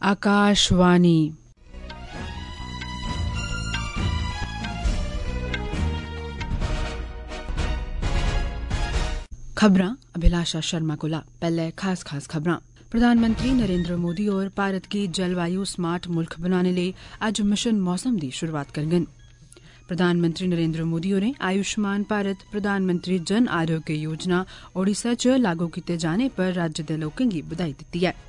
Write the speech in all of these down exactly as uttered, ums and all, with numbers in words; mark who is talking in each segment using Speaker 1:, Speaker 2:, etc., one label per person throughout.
Speaker 1: आकाशवाणी। खबरां अभिलाषा शर्मा कोला। पहले खास खास खबरां। प्रधानमंत्री नरेंद्र मोदी होर भारत गी जलवायु स्मार्ट मुल्ख बनाने लेई अज्ज मिशन मौसम दी शुरुआत करङन। प्रधानमंत्री नरेंद्र मोदी होरें आयुष्मान भारत प्रधानमंत्री जन आरोग्य योजना ओडिशा च लागू कीते जाने पर राज्य दे लोकें गी बधाई दित्ती ऐ।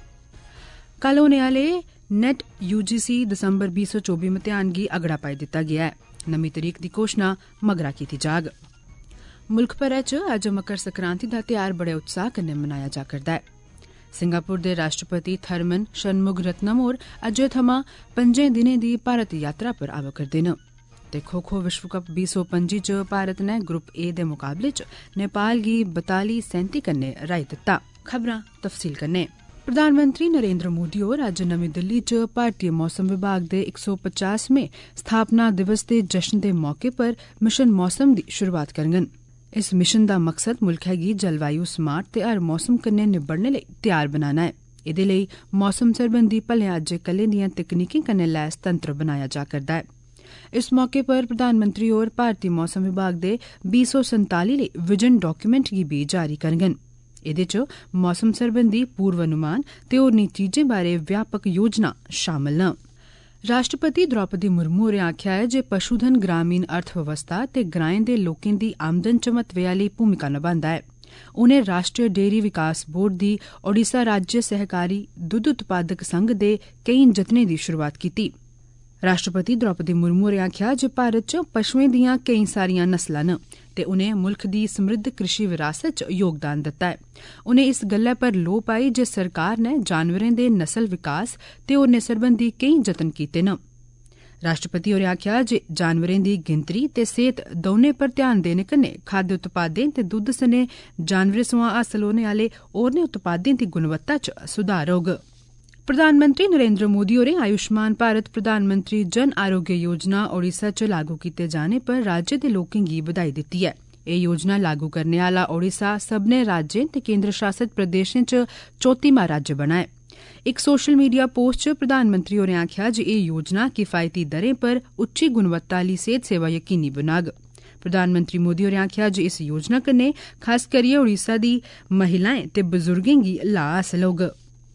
Speaker 1: कल होने आले नेट यूजीसी दिसंबर बीस सौ चौबी मतेयान गी अगड़ा पाई दित्ता गेआ ऐ। नमीं तरीक दी घोषणा मगरा कीती जाग। मुल्ख भरै च अज्ज मकर संक्रांति दा ध्यार बड़े उत्साह कन्नै मनाया जा करदा ऐ। सिंगापुर दे राष्ट्रपति थरमन शनमुगरत्नम होर अज्जै थमां पंजें दिनें दी भारत यात्रा पर आवा करदे न। ते खो खो विश्व कप बीस सौ पंजी च भारत नै ग्रुप ए दे मुकाबले च नेपाल गी बताली सैंती कन्नै हराई दित्ता। खबरां तफसील कन्नै। प्रधानमंत्री नरेंद्र मोदी होर अज्ज नमीं दिल्ली च भारतीय मौसम विभाग दे इक सौ पचासवें स्थापना दिवस दे जश्न दे मौके पर मिशन मौसम दी शुरुआत करङन। इस मिशन दा मकसद मुल्खै गी जलवायु स्मार्ट ते हर मौसम कन्नै निबड़ने लेई तैयार बनाना ऐ। एह्दे लेई मौसम सरबंधी भलेआं अज्जै कल्लै दियां तकनीकें कन्नै लैस तंत्र बनाया जा करदा है। इस मौके पर प्रधानमंत्री होर भारतीय मौसम विभाग दे बीस सौ संताली लेई विजन डॉक्यूमेंट गी भी जारी करङन। एह्दे च मौसम सरबंधी पूर्वानुमान ते होरनी चीजें बारै व्यापक योजना शामल न। राष्ट्रपति द्रौपदी मुर्मू होरें आखेआ ऐ जे पशुधन ग्रामीण अर्थव्यवस्था ते ग्राएं दे लोकें दी आमदन च महत्वै आह्ली भूमिका नभांदा ऐ। उनें राष्ट्रीय डेयरी विकास बोर्ड दी ओडिशा राज्य सहकारी दुद्ध उत्पादक संघ दे केईं जतनें दी शुरुआत कीती। राष्ट्रपति द्रौपदी मुर्मू होरें आखेआ जे भारत च पशुएं दियां केईं सारियां नस्लां न ते उनें मुल्ख दी समृद्ध कृषि विरासत च योगदान दित्ता ऐ। उनें इस गल्लै पर लोऽ पाई जे सरकार नै जानवरें दे नस्ल विकास ते होरनें सरबंधी केईं जतन कीते न। राष्ट्रपति होरें आखेआ जे जानवरें दी गिनतरी ते सेहत दौनें पर ध्यान देने कन्नै खाद्य उत्पादें ते दुद्ध सने जानवरें सोयां हासल होने आह्ले होरनें उत्पादें दी गुणवत्ता च सुधार होग। प्रधानमंत्री नरेंद्र मोदी होरें आयुष्मान भारत प्रधानमंत्री जन आरोग्य योजना ओडिशा च लागू कीते जाने पर राज्य दे लोकें गी बधाई दित्ती ऐ। एह् योजना लागू करने आह्ला ओडिशा सब्भनें राज्यें ते केंद्र शासित प्रदेशें च चौथीमा राज्य बना ऐ। इक सोशल मीडिया पोस्ट च प्रधानमंत्री होरें आखेआ जे एह् योजना किफायती दरें पर उच्ची गुणवत्ता आह्ली सेहत सेवा यकीनी बनाग। प्रधानमंत्री मोदी होरें आखेआ जे इस योजना कन्नै खास करियै ओडिशा दी महिलाएं ते बजुर्गें गी लाह् हासल होग।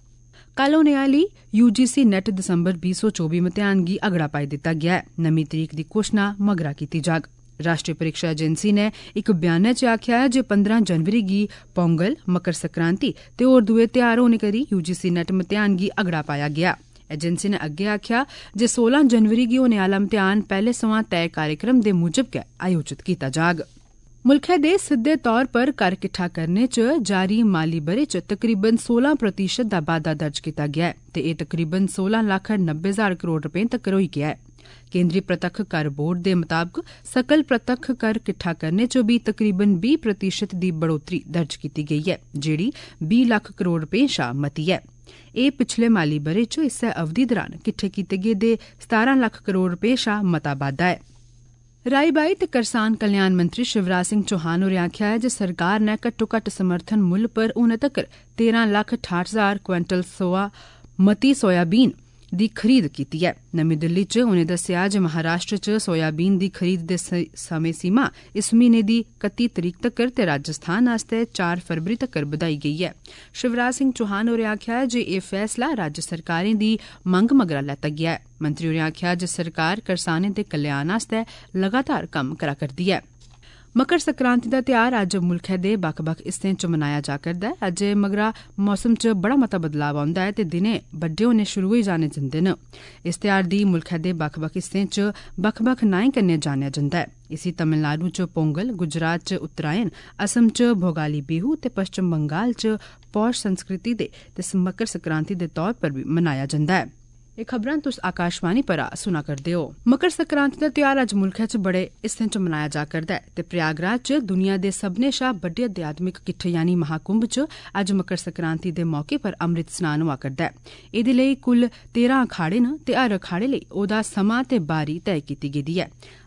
Speaker 1: कल होने आह्ली यूजीसी नेट दिसंबर बीस सौ चौबी मतेयान गी अगड़ा पाई दित्ता गेआ ऐ। नमीं तरीक दी घोषणा मगरा कीती जाग। राष्ट्रीय परीक्षा एजेंसी नै इक बयानै च आखेआ ऐ जे पंद्रह जनवरी गी पोंगल, मकर संक्रांति ते होर दुए ध्यार होने करी यूजीसी नेट मतेयान गी अगड़ा पाया गेआ। एजेंसी नै अग्गें आखेआ जे सोलां जनवरी गी होने आह्ला मतेयान पैह्ले समां तय कार्यक्रम दे मूजब गै आयोजित कीता जाग। मुल्खै दे सिद्दे तौर पर कर किट्ठा करने च जारी माली ब'रे च तकरीबन सोलां प्रतिशत दा बाद्दा दर्ज कीता गेआ ऐ ते एह् तकरीबन सोलां लक्ख नब्बे हजार करोड़ रपें तक्कर होई गेआ ऐ। केंद्री प्रतक्ख कर बोर्ड दे मताबक सकल प्रतक्ख कर किट्ठा करने च बी तकरीबन बीह् प्रतिशत दी बढ़ोतरी दर्ज कीती गेई ऐ, जेह्ड़ी बीह् लक्ख करोड़ रपें शा मती ऐ। एह् पिछले माली ब'रे च इस्सै अवधि दरान किट्ठे कीते गेदे सतारां लक्ख करोड़ रपें शा मता बाद्दा ऐ। राई बाई ते करसान कल्याण मंत्री शिवराज सिंह चौहान होरें आखेआ ऐ जे सरकार नै घट्टो घट्ट समर्थन मुल्ल पर हुनै तक्कर तेरां लक्ख ठाठ हजार क्विंटल सोया मती सोयाबीन दी खरीद कीती ऐ। नमीं दिल्ली च उनें दस्सेआ जे महाराष्ट्र च सोयाबीन दी खरीद दे समें सीमा इस म्हीने दी कत्ती तरीक तक्कर ते राजस्थान आस्तै चार फरवरी तक्कर बधाई गेई ऐ। शिवराज सिंह चौहान होरें आखेआ जे एह् फैसला राज्य सरकारें दी मंग मगरा लैता गेआ ऐ। मंत्री होरें आखेआ जे सरकार करसानें दे कल्याण आस्तै लगातार कम्म करा करदी ऐ। मकर संक्रांति दा ध्यार अज्ज मुल्खै दे बक्ख बक्ख हिस्सें च मनाया जा करदा ऐ। अज्ज मगरा मौसम च बड़ा मता बदलाव औंदा ऐ ते दिनें बड्डे होने शुरू होई जाने जंदे न। इस ध्यार दी मुल्खै दे बक्ख बक्ख हिस्सें च बक्ख बक्ख नाएं कन्नै जानेआ जंदा ऐ। इसी तमिलनाडु च पोंगल, गुजरात च उत्तरायण, असम च भोगाली बिहू ते पश्चिम बंगाल च पौष संस्कृति दे ते मकर संक्रांति दे तौर पर बी मनाया जंदा ऐ। एह् खबरां तुस आकाशवाणी पर सुना करदे हो। मकर संक्रांति दा ध्यार अज्ज मुल्खै च बड़े हिस्सें च मनाया जा करदा ऐ ते प्रयागराज च दुनिया दे सभनें शा बड्डे अध्यात्मिक किट्ठ यानी महाकुंभ च अज्ज मकर संक्रांति दे मौके पर अमृत स्नान होआ करदा ऐ। एह्दे लेई कुल तेरां अखाड़े न ते हर अखाड़े लेई ओह्दा समां ते बारी तय कीती गेदी ऐ।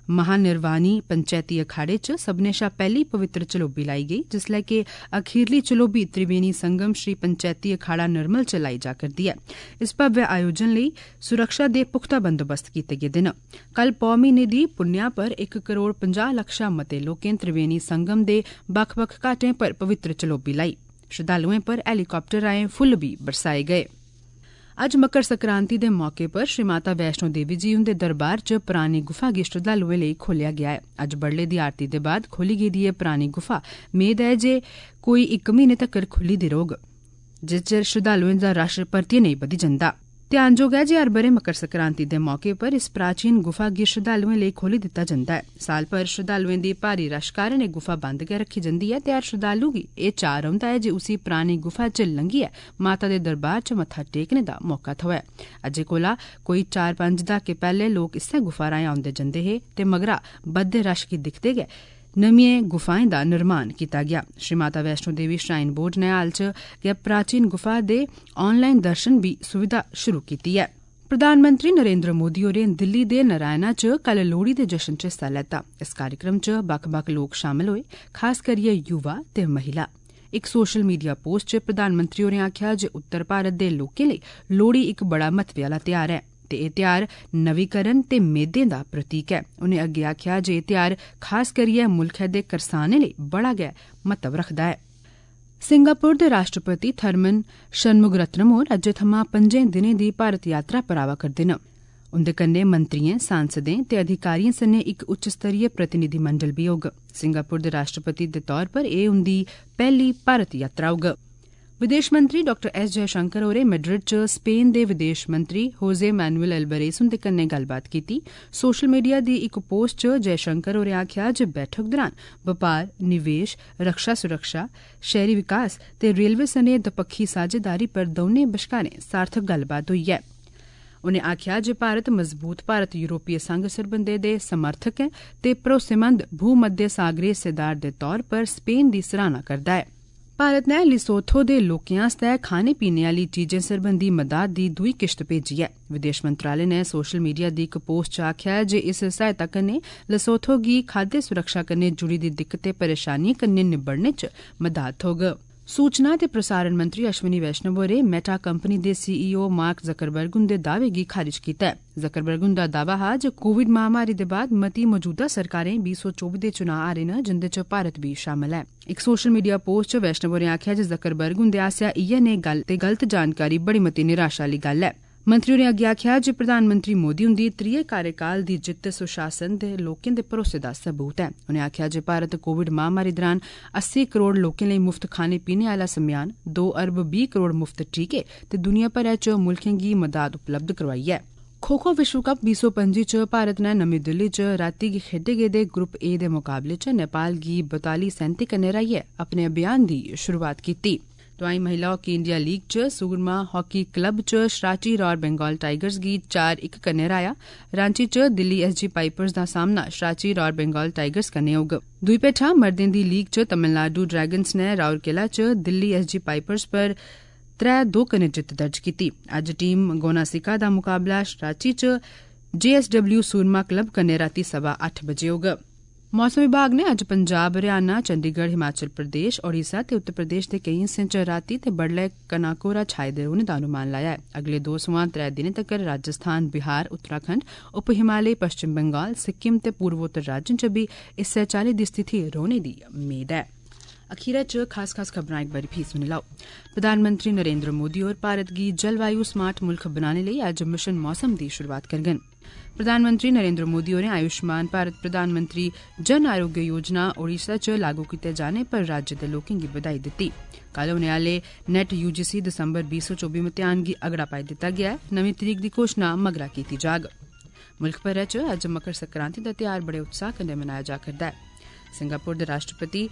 Speaker 1: महानिर्वाणी पंचैती अखाड़े च सब्भनें शा पैहली पवित्र चलोबी लाई गेई, जिसलै कि अखीरली चलोबी त्रिवेणी संगम श्री पंचैती अखाड़ा निर्मल च लाई जा करदी ऐ। इस भव्य आयोजन लेई सुरक्षा दे पुख्ता बंदोबस्त कीते गेदे न। कल पौ म्हीने दी पुन्नेआ पर इक करोड़ पंजाह् लक्ख शा मते लोकें त्रिवेणी संगम दे बक्ख बक्ख घाटें पर पवित्र चलोबी लाई। श्रद्धालुएं पर हैलीकाप्टर राएं फुल्ल बी बरसाए गए। अज्ज मकर संक्रांति दे मौके पर श्री माता वैष्णो देवी जी हुंदे दरबार च परानी गुफा गी श्रद्धालुएं लेई खोलेआ गेआ ऐ। अज्ज बडले दी आरती दे बाद खोली गेदी एह् परानी गुफा मेद ऐ जे कोई इक म्हीने तक्कर खुल्ली दी रौह्ग, जिस चिर श्रद्धालुएं दा रश परतियै नेईं बधी जंदा। ध्यानजोग ऐ जे हर ब'रे मकर संक्रांति दे मौके पर इस प्राचीन गुफा गी श्रद्धालुएं लेई खोली दित्ता जंदा ऐ। साल भर श्रद्धालुएं दी भारी रश कारण एह् गुफा बंद गै रक्खी जंदी ऐ ते हर श्रद्धालु गी एह् चाऽ रौंह्दा ऐ जे उसी परानी गुफा च लंघियै माता दे दरबार च मत्था टेकने दा मौका थ्होऐ। अज्जै कोला कोई चार पंज दहाके पैह्ले लोक इस्सै गुफा राहें औंदे जंदे हे ते मगरा बधदे रश गी दिखदे गै नमियें गुफाएं दा निर्माण कीता गेआ। श्री माता वैष्णो देवी श्राइन बोर्ड ने हाल च गै प्राचीन गुफा दे ऑनलाइन दर्शन दी सुविधा शुरू कीती ऐ। प्रधानमंत्री नरेंद्र मोदी होरें दिल्ली दे नारायणा च कल लोहड़ी दे जश्न च हिस्सा लैता। इस कार्यक्रम च बक्ख बक्ख लोक शामल होए, खास करियै युवा ते महिला। इक सोशल मीडिया पोस्ट च प्रधानमंत्री होरें आखेआ जे उत्तर भारत दे लोकें लेई लोहड़ी इक बड़ा महत्व आह्ला ध्यार ऐ ते एह् ध्यार नवीकरण ते मेदें दा प्रतीक ऐ। उनें अग्गे आखेआ जे एह् ध्यार खास करियै मुल्खै दे करसानें लेई बड़ा गै महत्व रखदा ऐ। सिंगापुर दे राष्ट्रपति थरमन शनमुगरत्नम होर अज्जै थमां पंजें दिनें दी भारत यात्रा पर आवा करदे न। उंदे कन्नै मंत्रियें, सांसदें ते अधिकारियें सने इक उच्च स्तरीय प्रतिनिधिमंडल बी होग। सिंगापुर दे राष्ट्रपति दे तौर पर एह् उंदी पैहली भारत यात्रा होग। विदेश मंत्री डॉक्टर एस जयशंकर होरें मैड्रिड च स्पेन दे विदेश मंत्री होजे मैनुअल अल्बरेस हुंदे कन्नै गल्लबात कीती। सोशल मीडिया दी इक पोस्ट च जयशंकर होरें आखेआ जे बैठक दौरान बपार, निवेश, रक्षा सुरक्षा, शहरी विकास ते रेलवे सने दपक्खी साझेदारी पर दौनें बश्कारें सार्थक गल्लबात होई ऐ। उनें आखेआ जे भारत मजबूत भारत यूरोपीय संघ सरबंधें दे समर्थक ऐ ते भरोसेमंद भूमध्य सागरी हिस्सेदार दे तौर पर स्पेन दी सराहना करदा ऐ। भारत ने लिसोथो दे लोकें आस्तै खाने पीने आह्ली चीजें सरबंधी मदाद दी दूई किश्त भेजी ऐ। विदेश मंत्रालय ने सोशल मीडिया दी इक पोस्ट च आखेआ जे इस सहायता कन्नै लिसोथो गी खाद्य सुरक्षा कन्नै जुड़ी दी दिक्कतें परेशानियें कन्नै निबड़ने च मदाद थ्होग। सूचना ते प्रसारण मंत्री अश्विनी वैष्णव होरें मेटा कंपनी दे सीईओ मार्क जकरबर्ग हुंदे दावे गी खारिज कीता ऐ। जकरबर्ग हुंदा दावा हा जे कोविड महामारी दे बाद मती मौजूदा सरकारें बीह् सौ चौबी दे चुनां हारे न, जिंदे च भारत बी शामल ऐ। इक सोशल मीडिया पोस्ट च वैष्णव होरें आखेआ जे जकरबर्ग हुंदे आसेआ इयै नेह् गल्ल ते गलत जानकारी बड़ी मती निराशा आह्ली गल्ल ऐ। मंत्री होरें अग्गे आखेआ जे प्रधानमंत्री मोदी हुंदी त्रीये कार्यकाल दी जित्त सुशासन ते लोकें दे भरोसे दा सबूत ऐ। उनें आखेआ जे भारत कोविड महामारी दौरान अस्सी करोड़ लोकें लेई मुफ्त खाने पीने आह्ला सम्यान, दो अरब बीह् करोड़ मुफ्त टीके ते दुनिया भरै च मुल्खें गी मदाद उपलब्ध करोआई ऐ। खो खो विश्व कप बीह् सौ पंजी च भारत ने नमीं दिल्ली च रातीं गी खेड्डे गेदे ग्रुप ए दे मुकाबले च नेपाल गी बताली सैंती कन्नै हराइयै अपने अभियान दी शुरुआत कीती। तोआईं महिला हॉकी इंडिया लीग च सुरमा हॉकी क्लब च शराची रॉयल बंगाल टाइगर्स गी चार इक कन्नै हराया। रांची च दिल्ली एस जी पाइपर्स दा सामना शराची रॉयल बंगाल टाइगर्स कन्नै होग। दुई पेठा मर्दें दी लीग च तमिलनाडु ड्रैगन्स ने राउरकेला च दिल्ली एस जी पाइपर्स पर त्रै दो कन्नै जित्त दर्ज कीती। अज्ज टीम गोनासिका दा मुकाबला शराची च जे एस डब्ल्यू सूरमा क्लब कन्नै रातीं सवा अट्ठ बजे होग। मौसम विभाग ने अज्ज पंजाब, हरियाणा, चंडीगढ़, हिमाचल प्रदेश, ओडिशा ते उत्तर प्रदेश दे केईं हिस्सें च रातीं ते बडलै घना कोहरा छाए दे रौह्ने दा अनुमान लाया ऐ। अगले दो सोआं त्रै दिनें तक्कर राजस्थान, बिहार, उत्तराखंड, उप हिमालय, पश्चिम बंगाल, सिक्किम ते पूर्वोत्तर राज्यें च बी इस्सै चाल्ली दी स्थिति रौह्ने दी मेद ऐ। अखीरै च खास खास खबरां इक बारी फ्ही सुनी लैओ। प्रधानमंत्री नरेंद्र मोदी होर भारत गी जलवायु स्मार्ट मुल्ख बनाने लेई अज्ज मिशन मौसम दी शुरुआत करङन। प्रधानमंत्री नरेंद्र मोदी होरें आयुष्मान भारत प्रधानमंत्री जन आरोग्य योजना ओडिशा च लागू कीते जाने पर राज्य दे लोकें गी बधाई दित्ती। कल होने आह्ले नेट यूजीसी दिसंबर बीह् सौ चौबी मतेयान गी अगड़ा पाई दित्ता गेआ ऐ। नमीं तरीक दी घोषणा मगरा कीती जाग। मुल्ख भरै च अज्ज मकर संक्रांति दा ध्यार बड़े उत्साह कन्नै मनाया जा करदा ऐ। सिंगापुर दे राष्ट्रपति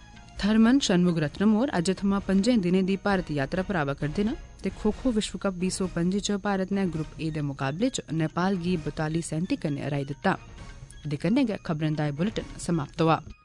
Speaker 1: थरमन शनमुगरत्नम होर अज्ज थमां पंजें दिनें दी भारत यात्रा पर आवा करदे न ते खो खो विश्व कप बीह् सौ पंजी च भारत ने ग्रुप ए दे मुकाबले च नेपाल गी बताली सैंती कन्नै हराई दित्ता। एह्दे कन्नै गै खबरें दा एह् बुलेटिन समाप्त होआ।